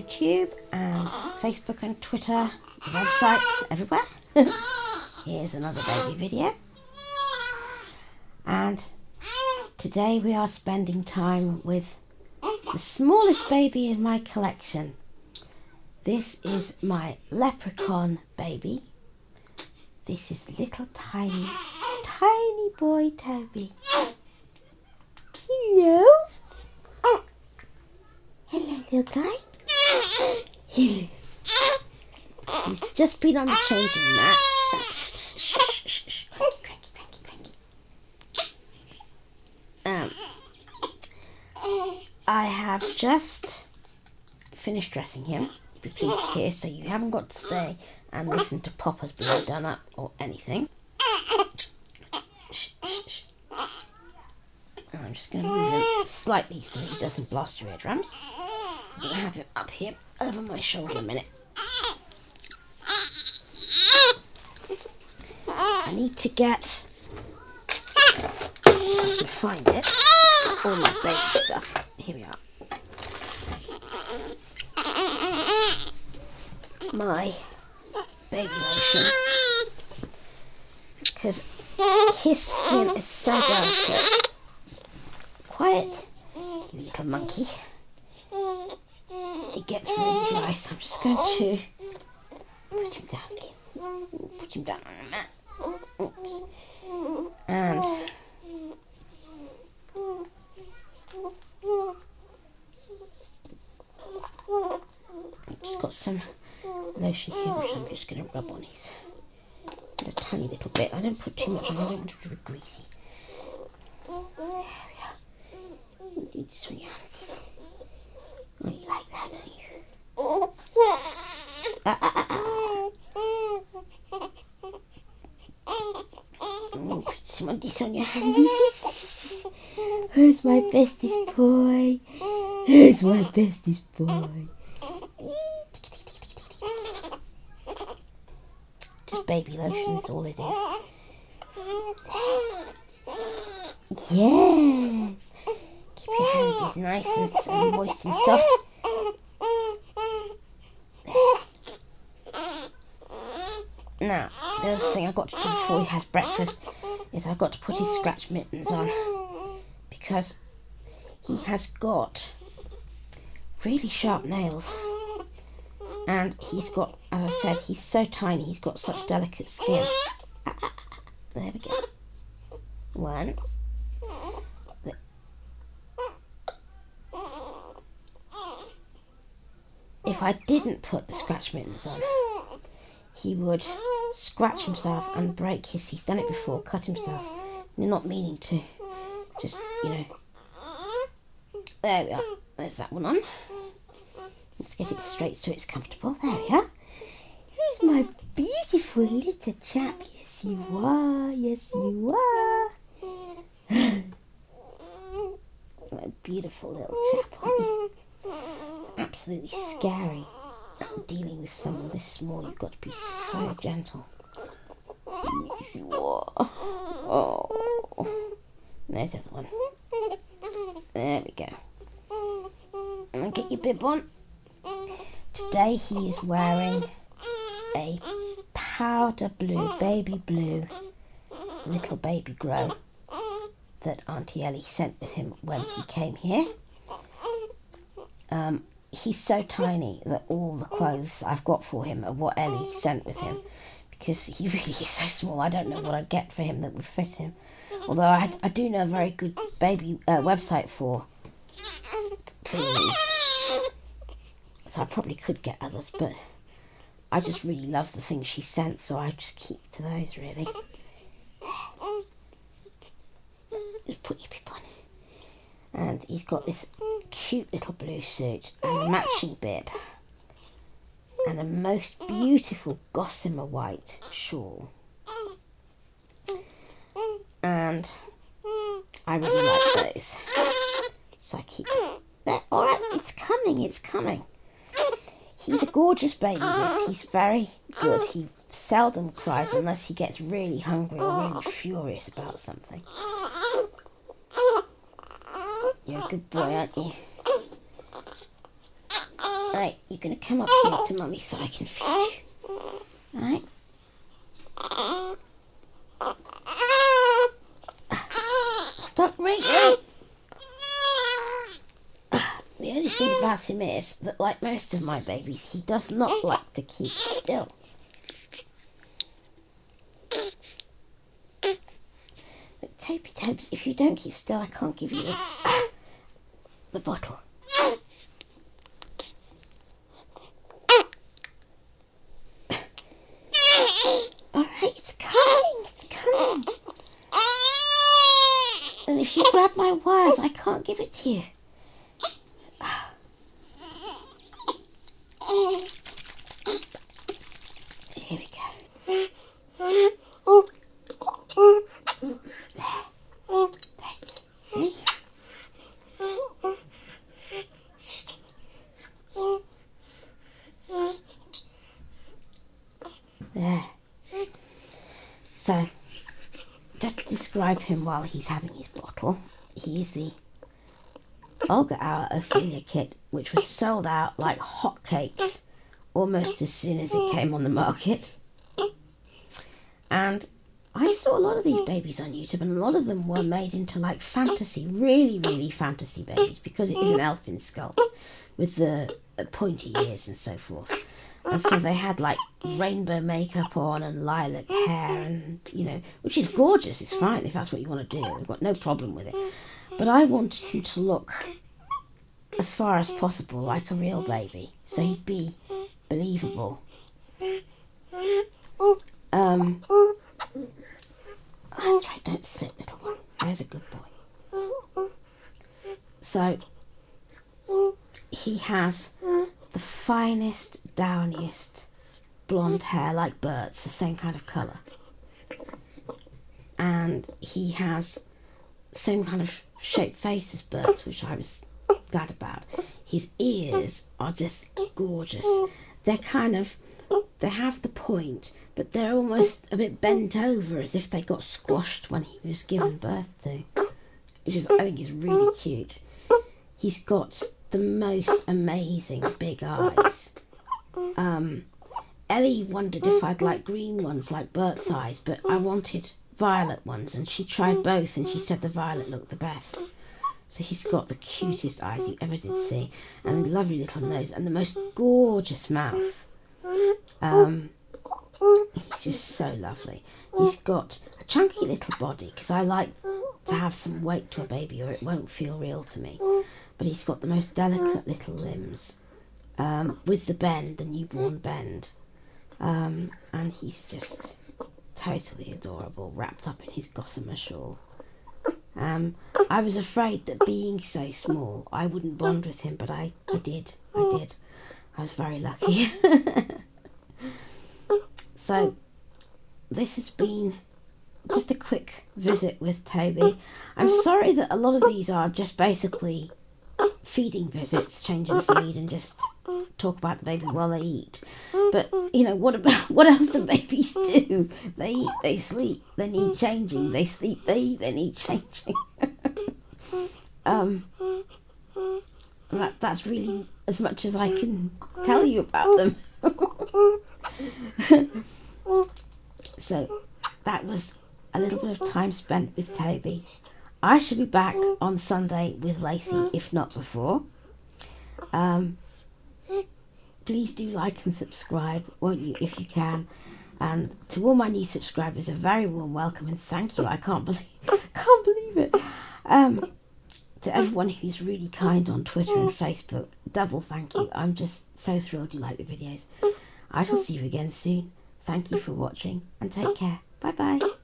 YouTube and Facebook and Twitter, the website, everywhere. Here's another baby video. And today we are spending time with the smallest baby in my collection. This is my leprechaun baby. This is little tiny boy Toby. Hello? Hello, little guy. Hello. He's just been on the changing mat. I have just finished dressing him. Be pleased here, so you haven't got to stay and listen to Papa's being done up or anything. I'm just going to move him slightly so he doesn't blast your eardrums. I'm going to have him up here over my shoulder a minute. I need to get, I can find it, all my baby stuff. Here we are. My baby lotion, because his skin is so delicate. Quiet, you little monkey. It gets really dry, so I'm just going to put him down again. Put him down on the mat. Oops. And I've just got some lotion here, which I'm just going to rub on his a tiny little bit. I don't put too much on, I don't want it to be greasy. There we are. You just want your hands. Oh, you like that, don't you? Put some of this on your hands. Who's my bestest boy? Who's my bestest boy? Just baby lotion is all it is. Yes. Keep your hands nice and moist and soft. Now, the other thing I've got to do before he has breakfast is I've got to put his scratch mittens on, because he has got really sharp nails, and he's got, as I said, he's so tiny, he's got such delicate skin. There we go. One. If I didn't put the scratch mittens on, he would scratch himself and break he's done it before, cut himself, not meaning to, just, there we are, there's that one on. Let's get it straight so it's comfortable, there we are. Here's my beautiful little chap, yes you are, yes you are. What a beautiful little chap, aren't you? Absolutely scary. Dealing with someone this small, you've got to be so gentle. Yes, you are. Oh. There's the other one. There we go. And get your bib on. Today he is wearing a powder blue, baby blue, little baby grow that Auntie Ellie sent with him when he came here. He's so tiny that all the clothes I've got for him are what Ellie sent with him, because he really is so small. I don't know what I'd get for him that would fit him. Although I do know a very good baby website for these, so I probably could get others, but I just really love the things she sent, so I just keep to those, really. Just put your bib on. And he's got this cute little blue suit and a matching bib and a most beautiful gossamer white shawl, and I really like those, so I keep that. Alright, it's coming. He's a gorgeous baby, he's very good. He seldom cries unless he gets really hungry or really furious about something. You're a good boy, aren't you? Right, you're going to come up here to Mummy so I can feed you. Right? Stop wriggling. The only thing about him is that, like most of my babies, he does not like to keep still. But Toby Tobes, if you don't keep still, I can't give you the bottle. Alright, it's coming, it's coming. And if you grab my wires, I can't give it to you. Here we go. There. See? There. So, just to describe him while he's having his bottle, he is the Olga Hour Ophelia kit, which was sold out like hotcakes almost as soon as it came on the market. And I saw a lot of these babies on YouTube, and a lot of them were made into like fantasy, really, really fantasy babies, because it is an elfin sculpt with the pointy ears and so forth. And so they had like rainbow makeup on and lilac hair, and which is gorgeous. It's fine if that's what you want to do. I've got no problem with it. But I wanted him to look as far as possible like a real baby, so he'd be believable. That's right, don't slip, little one. There's a good boy. So he has the finest, downiest blonde hair like Bert's, the same kind of colour. And he has the same kind of shaped face as Bert's, which I was glad about. His ears are just gorgeous. They have the point, but they're almost a bit bent over as if they got squashed when he was given birth to, which I think is really cute. He's got the most amazing big eyes. Ellie wondered if I'd like green ones like Bert's eyes, but I wanted violet ones, and she tried both and she said the violet looked the best. So he's got the cutest eyes you ever did see, and a lovely little nose, and the most gorgeous mouth. He's just so lovely. He's got a chunky little body, because I like to have some weight to a baby or it won't feel real to me. But he's got the most delicate little limbs, with the bend, the newborn bend. And he's just totally adorable, wrapped up in his gossamer shawl. I was afraid that being so small I wouldn't bond with him, but I did. I was very lucky. So this has been just a quick visit with Toby. I'm sorry that a lot of these are just basically feeding visits, change and feed, and just talk about the baby while they eat. But what else do babies do? They eat, they sleep, they need changing. They sleep, they eat, they need changing. That's really as much as I can tell you about them. So that was a little bit of time spent with Toby. I shall be back on Sunday with Lacey, if not before. Please do like and subscribe, won't you, if you can. And to all my new subscribers, a very warm welcome and thank you. I can't believe it. To everyone who's really kind on Twitter and Facebook, double thank you. I'm just so thrilled you like the videos. I shall see you again soon. Thank you for watching and take care. Bye bye.